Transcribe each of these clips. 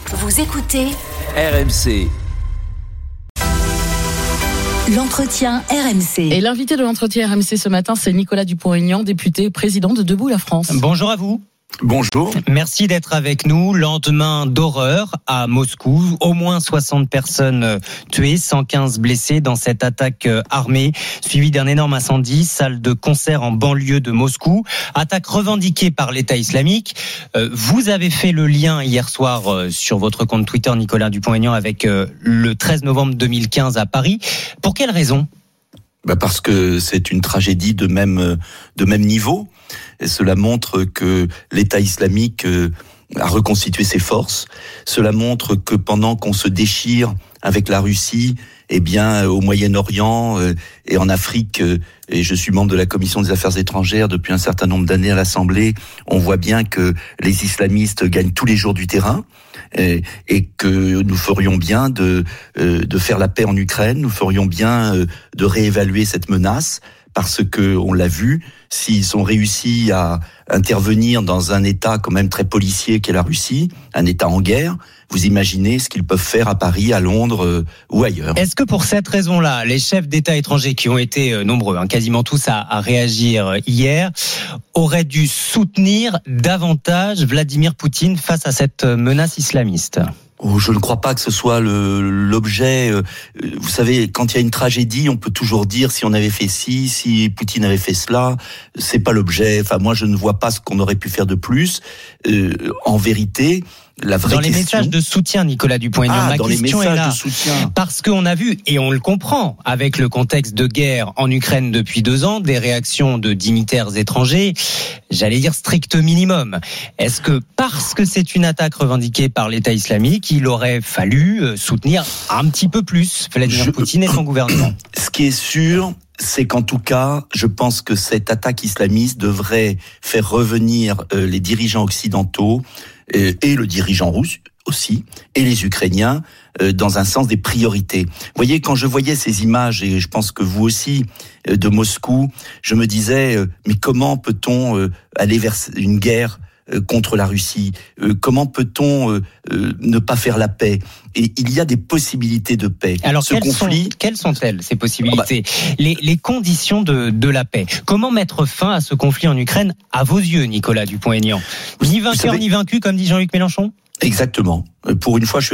Vous écoutez RMC. L'entretien RMC. Et l'invité de l'entretien RMC ce matin, c'est Nicolas Dupont-Aignan, député, président de Debout la France. Bonjour à vous. Bonjour. Merci d'être avec nous. Lendemain d'horreur à Moscou. Au moins 60 personnes tuées, 115 blessés dans cette attaque armée, suivie d'un énorme incendie, salle de concert en banlieue de Moscou. Attaque revendiquée par l'État islamique. Vous avez fait le lien hier soir sur votre compte Twitter, Nicolas Dupont-Aignan, avec le 13 novembre 2015 à Paris. Pour quelle raison ? Parce que c'est une tragédie de même niveau. Et cela montre que l'État islamique a reconstitué ses forces. Cela montre que pendant qu'on se déchire avec la Russie, eh bien, au Moyen-Orient et en Afrique, et je suis membre de la Commission des Affaires étrangères depuis un certain nombre d'années à l'Assemblée, on voit bien que les islamistes gagnent tous les jours du terrain et que nous ferions bien de faire la paix en Ukraine, nous ferions bien de réévaluer cette menace. Parce que on l'a vu, s'ils ont réussi à intervenir dans un État quand même très policier qu'est la Russie, un État en guerre, vous imaginez ce qu'ils peuvent faire à Paris, à Londres ou ailleurs. Est-ce que pour cette raison-là, les chefs d'État étrangers qui ont été nombreux, quasiment tous à réagir hier, auraient dû soutenir davantage Vladimir Poutine face à cette menace islamiste ? Je ne crois pas que ce soit l'objet. Vous savez, quand il y a une tragédie, on peut toujours dire si on avait fait ci, si Poutine avait fait cela. C'est pas l'objet. Enfin, moi, je ne vois pas ce qu'on aurait pu faire de plus. En vérité, la vraie dans les question... messages de soutien, Nicolas Dupont-Aignan, ma question est là. Parce qu'on a vu, et on le comprend, avec le contexte de guerre en Ukraine depuis 2 ans, des réactions de dignitaires étrangers, j'allais dire strict minimum. Est-ce que parce que c'est une attaque revendiquée par l'État islamique, il aurait fallu soutenir un petit peu plus Vladimir Poutine et son gouvernement ? Ce qui est sûr, c'est qu'en tout cas, je pense que cette attaque islamiste devrait faire revenir les dirigeants occidentaux et le dirigeant russe aussi, et les Ukrainiens, dans un sens des priorités. Vous voyez, quand je voyais ces images, et je pense que vous aussi, de Moscou, je me disais, mais comment peut-on aller vers une guerre contre la Russie ? Comment peut-on ne pas faire la paix ? Et il y a des possibilités de paix. Alors, quelles sont-elles, ces possibilités ? Les conditions de la paix. Comment mettre fin à ce conflit en Ukraine, à vos yeux, Nicolas Dupont-Aignan ? Ni vainqueur, ni vaincu, comme dit Jean-Luc Mélenchon ? Exactement. Pour une fois,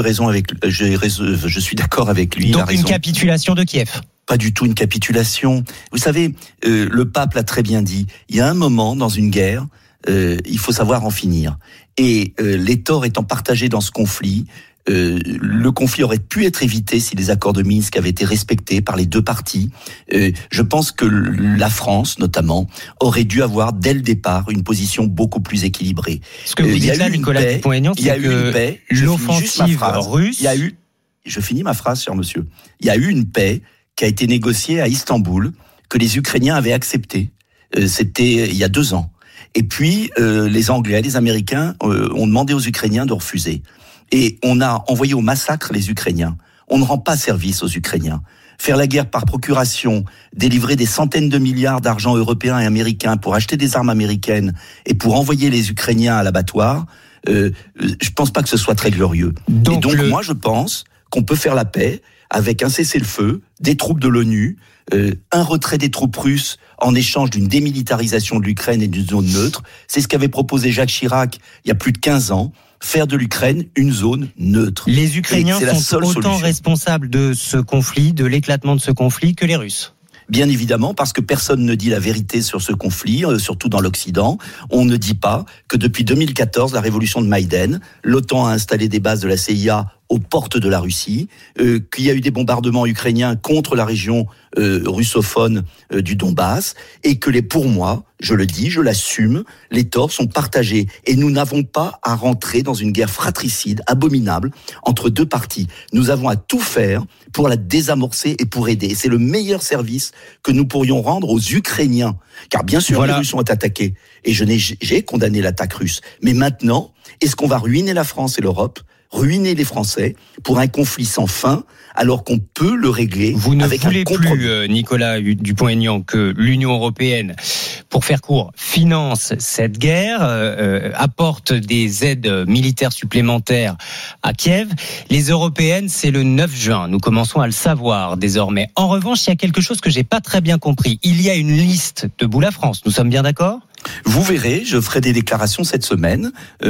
je suis d'accord avec lui. Donc, une capitulation de Kiev ? Pas du tout une capitulation. Vous savez, le pape l'a très bien dit. Il y a un moment dans une guerre, il faut savoir en finir. Et les torts étant partagés dans ce conflit, le conflit aurait pu être évité si les accords de Minsk avaient été respectés par les deux parties. Je pense que la France, notamment, aurait dû avoir dès le départ une position beaucoup plus équilibrée. Ce que vous dites là, Nicolas Dupont-Aignan, c'est que l'offensive russe... Je finis ma phrase, cher monsieur. Il y a eu une paix qui a été négociée à Istanbul, que les Ukrainiens avaient acceptée. C'était il y a 2 ans. Et puis, les Anglais, les Américains ont demandé aux Ukrainiens de refuser. Et on a envoyé au massacre les Ukrainiens. On ne rend pas service aux Ukrainiens. Faire la guerre par procuration, délivrer des centaines de milliards d'argent européens et américains pour acheter des armes américaines et pour envoyer les Ukrainiens à l'abattoir, je pense pas que ce soit très glorieux. Donc moi, je pense qu'on peut faire la paix avec un cessez-le-feu, des troupes de l'ONU, un retrait des troupes russes en échange d'une démilitarisation de l'Ukraine et d'une zone neutre. C'est ce qu'avait proposé Jacques Chirac il y a plus de 15 ans, faire de l'Ukraine une zone neutre. Les Ukrainiens sont autant responsables de ce conflit, de l'éclatement de ce conflit, que les Russes. Bien évidemment, parce que personne ne dit la vérité sur ce conflit, surtout dans l'Occident. On ne dit pas que depuis 2014, la révolution de Maïdan, l'OTAN a installé des bases de la CIA aux portes de la Russie, qu'il y a eu des bombardements ukrainiens contre la région russophone du Donbass, et que pour moi, je le dis, je l'assume, les torts sont partagés. Et nous n'avons pas à rentrer dans une guerre fratricide, abominable, entre deux parties. Nous avons à tout faire pour la désamorcer et pour aider. Et c'est le meilleur service que nous pourrions rendre aux Ukrainiens. Car bien sûr, les Russes ont attaqué. Et j'ai condamné l'attaque russe. Mais maintenant, est-ce qu'on va ruiner la France et l'Europe, ruiner les Français pour un conflit sans fin, alors qu'on peut le régler avec un compromis? Vous ne voulez plus, Nicolas Dupont-Aignan, que l'Union européenne, pour faire court, finance cette guerre, apporte des aides militaires supplémentaires à Kiev. Les européennes, c'est le 9 juin. Nous commençons à le savoir désormais. En revanche, il y a quelque chose que j'ai pas très bien compris. Il y a une liste debout la France. Nous sommes bien d'accord ? Vous verrez, je ferai des déclarations cette semaine.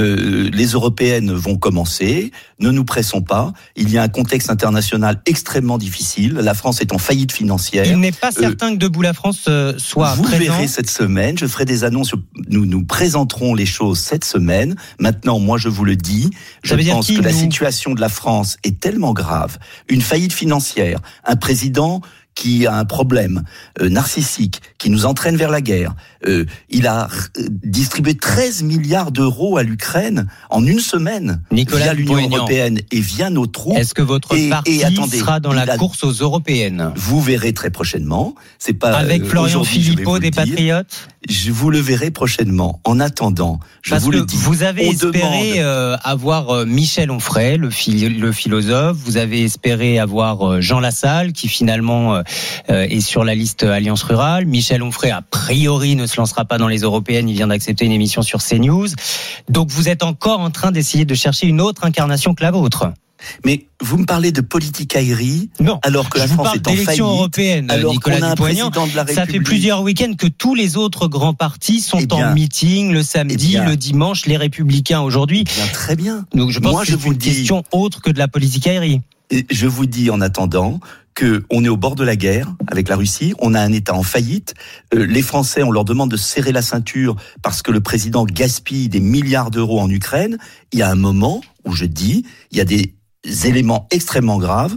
Les européennes vont commencer. Ne nous pressons pas. Il y a un contexte international extrêmement difficile. La France est en faillite financière. Il n'est pas certain que Debout la France soit vous présent. Vous verrez cette semaine. Je ferai des annonces. Nous présenterons les choses cette semaine. Maintenant, moi, je vous le dis. Je pense que la situation de la France est tellement grave. Une faillite financière, un président qui a un problème narcissique, qui nous entraîne vers la guerre. Il a distribué 13 milliards d'euros à l'Ukraine en une semaine, via l'Union européenne et via nos troupes. Est-ce que votre parti sera dans la course aux européennes ? Vous verrez très prochainement. C'est pas avec Florian Philippot des Patriotes. Vous le verrez prochainement. En attendant, je vous le dis. Vous avez espéré avoir Michel Onfray, le philosophe. Vous avez espéré avoir Jean Lassalle, qui finalement est sur la liste Alliance Rurale. Michel Onfray, a priori, ne se lancera pas dans les européennes. Il vient d'accepter une émission sur CNews. Donc vous êtes encore en train d'essayer de chercher une autre incarnation que la vôtre. Mais vous me parlez de politicaillerie, alors que la France est en faillite, européenne, alors Nicolas qu'on a un Dupont-Aignan. président de la République. Ça fait plusieurs week-ends que tous les autres grands partis sont en meeting le samedi, le dimanche, les Républicains aujourd'hui. Très bien. Donc je pense que c'est une question autre que de la politicaillerie. Je vous dis en attendant que on est au bord de la guerre avec la Russie, on a un État en faillite, les Français, on leur demande de serrer la ceinture parce que le président gaspille des milliards d'euros en Ukraine. Il y a un moment où je dis, il y a des éléments extrêmement graves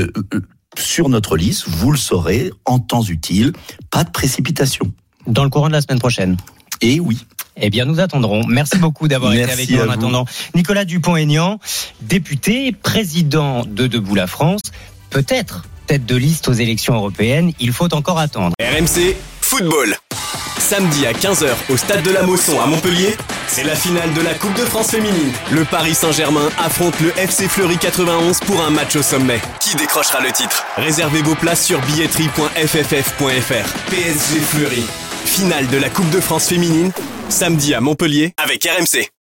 sur notre liste, vous le saurez, en temps utile, pas de précipitation. Dans le courant de la semaine prochaine. Et oui. Eh bien, nous attendrons. Merci beaucoup d'avoir été avec nous en attendant. Nicolas Dupont-Aignan, député, président de Debout la France, peut-être tête de liste aux élections européennes. Il faut encore attendre. RMC Football. Samedi à 15h au Stade de la Mosson à Montpellier, c'est la finale de la Coupe de France féminine. Le Paris Saint-Germain affronte le FC Fleury 91 pour un match au sommet. Qui décrochera le titre ? Réservez vos places sur billetterie.fff.fr. PSG Fleury. Finale de la Coupe de France féminine, samedi à Montpellier avec RMC.